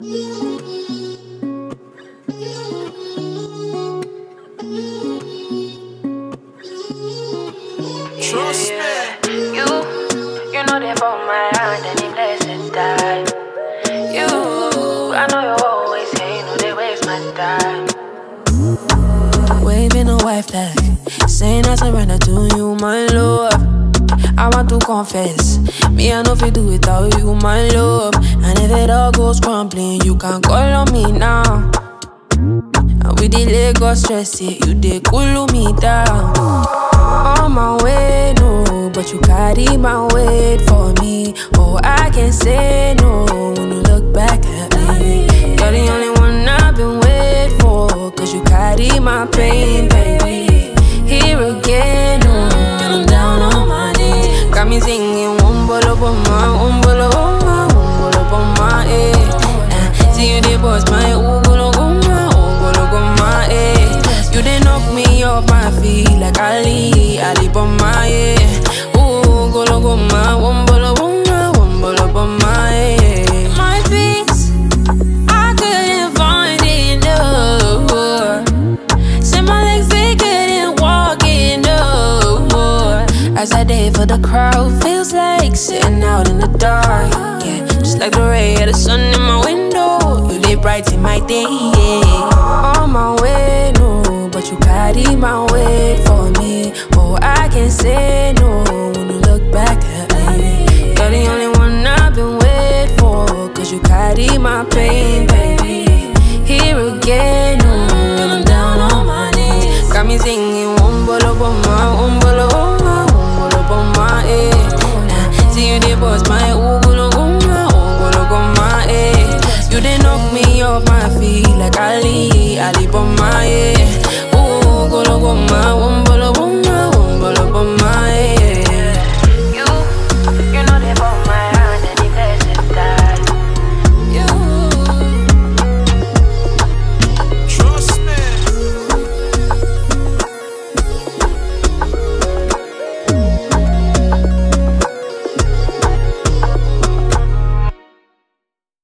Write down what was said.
Trust me. You know they for my hand and they blessed die. I know you always say, you know they waste my time. Waving a white flag, saying I surrender to you, my love. I want to confess, me I know if you do without you, my love. And if it all goes crumbling, you can call on me now. And with the Lagos stress, yeah, you dey cool me down. On my way, no, but you carry my weight for me. Oh, I can't say no when you look back at me. You're the only one I've been waiting for, cause you carry my pain, baby. Here again, no, and I'm down on my knees. Got me singing, Wombolo Boma, Wombolo Boma, Wombolo Boma, eh. See you, they bust my Ugolo Goma, Ugolo Goma, eh. You they knock me off my feet like Ali Boma, yeah. Ooh, Golo Goma, Wombolo Boma, Wombolo Boma, eh. My peace, I couldn't find it, no. Said my legs, they couldn't walk it, no. As I did for the crowd, feels like sitting out in the dark, yeah. Just like the ray of the sun in my window, you they brighten my day, yeah. On my way, no, but you carry my weight for me. Oh, I can't say no when you look back at me. You're the only one I've been waiting for, cause you carry my pain, baby. Here again.